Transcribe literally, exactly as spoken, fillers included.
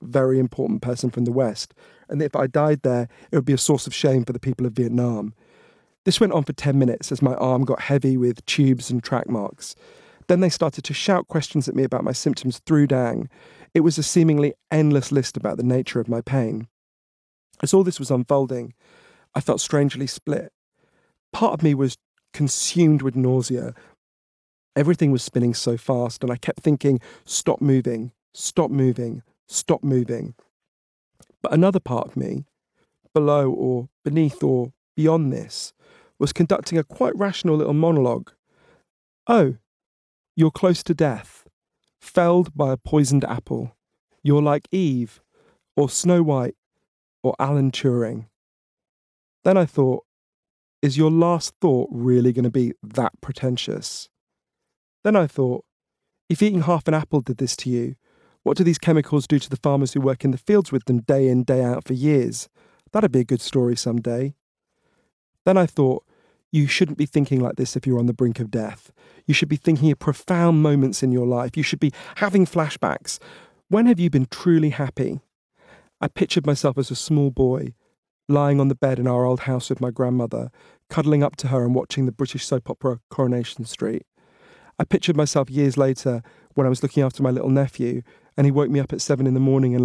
very important person from the West, and that if I died there, it would be a source of shame for the people of Vietnam. This went on for ten minutes as my arm got heavy with tubes and track marks. Then they started to shout questions at me about my symptoms through Dang. It was a seemingly endless list about the nature of my pain. As all this was unfolding, I felt strangely split. Part of me was consumed with nausea. Everything was spinning so fast, and I kept thinking, stop moving, stop moving, stop moving. But another part of me, below or beneath or beyond this, was conducting a quite rational little monologue. Oh, you're close to death, felled by a poisoned apple. You're like Eve, or Snow White, or Alan Turing. Then I thought, is your last thought really going to be that pretentious? Then I thought, if eating half an apple did this to you, what do these chemicals do to the farmers who work in the fields with them day in, day out for years? That'd be a good story someday. Then I thought, you shouldn't be thinking like this if you're on the brink of death. You should be thinking of profound moments in your life. You should be having flashbacks. When have you been truly happy? I pictured myself as a small boy, lying on the bed in our old house with my grandmother, cuddling up to her and watching the British soap opera Coronation Street. I pictured myself years later when I was looking after my little nephew, and he woke me up at seven in the morning and